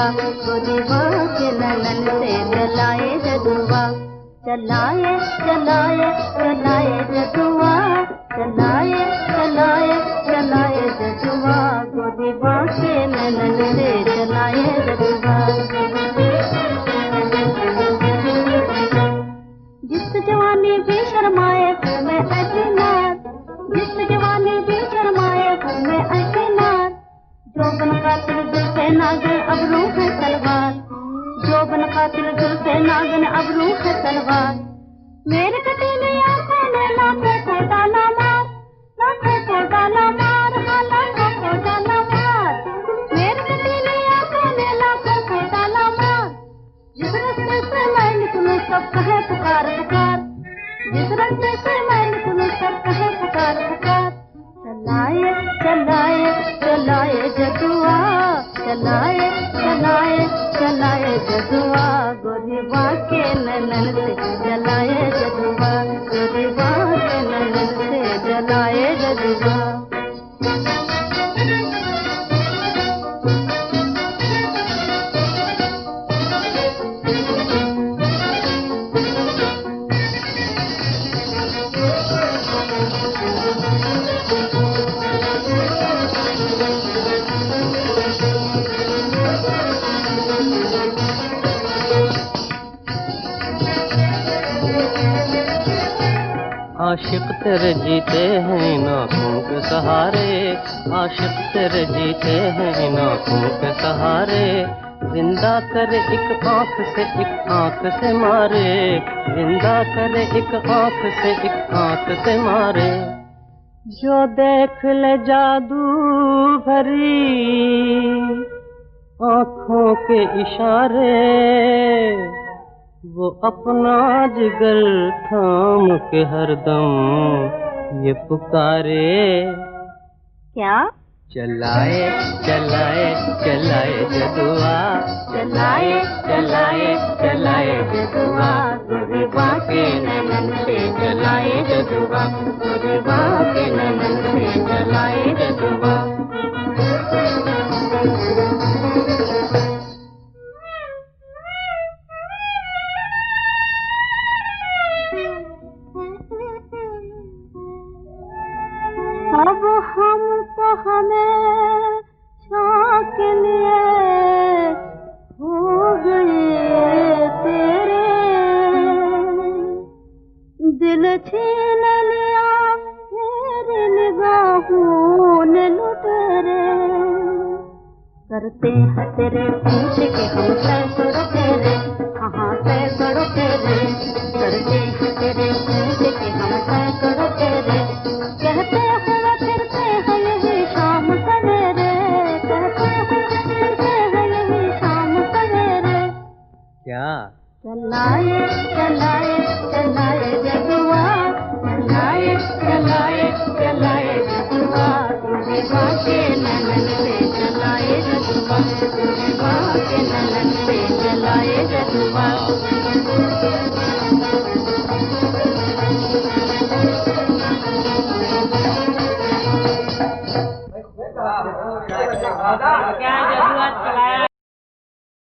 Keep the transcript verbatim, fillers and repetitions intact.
गोरीबा के ननन से चलाए जदुआ, चलाए चलाए चलाए जदुआ, चलाए चलाए चलाए जदुआ, गोरीबा के ननन से चलाए जदुआ। जिस जवानी भी शर्माए घूमे ऐसी नार, जिस जवानी भी शर्माए घूमे ऐसी नार, जोबन कातिल जुल्फे नागिन अबरू है तलवार, जोबन कातिल जुल्फे नागिन अबरू है तलवार। मेरे कटीली आंखों में लाखों को डाला मार, लाखों को डाला मार, हाँ लाखों को डाला मार। मेरे कटीली आंखों में लाखों को डाला मार। जिस रास्ते से मैं निकलूं सब कहे पुकार पुकार, जिस रास्ते से मैं निकलूं सब कहे पुकार पुकार। चलाए चलाए चलाए जदुआ, चलाए चलाए चलाए जदुआ, गोरीबा के ननन से चलाए जदुआ, गोरीबा के ननन से चलाए जदुआ। आशिक तेरे जीते हैं नाखून के सहारे, आशिक तेरे जीते हैं नाखून के सहारे। जिंदा करे एक आंख से एक आंख से मारे, जिंदा करे एक आंख से एक आंख से मारे। जो देख ले जादू भरी आंखों के इशारे, वो अपना जिगर थाम के हरदम ये पुकारे। क्या? चलाए चलाए चलाए जदुआ, चलाए चलाए चलाए जदुआ, गोरीबा के ननन से चलाए जदुआ, गोरीबा के ननन से चलाए जदुआ। अब हम तो हमें के लिए हो गए तेरे, दिल छीन लिया तेरी निगाहों ने लुटेरे। करते हैं तेरे पूछ के हम सैकड़ों तेरे, हाँ सैकड़ों तेरे। करते हैं तेरे पूछ के हम सैकड़ों तेरे, कहते हुए फिरते हैं यही शाम सवेरे, कहते हुए फिरते हैं यही शाम सवेरे। क्या? चलाए चलाए चलाए जदुआ, चलाए चलाए चलाए जदुआ, गोरीबा के ननन से चलाए जदुआ, गोरीबा के ननन से चलाए जदुआ। क्या जदुआ चलाया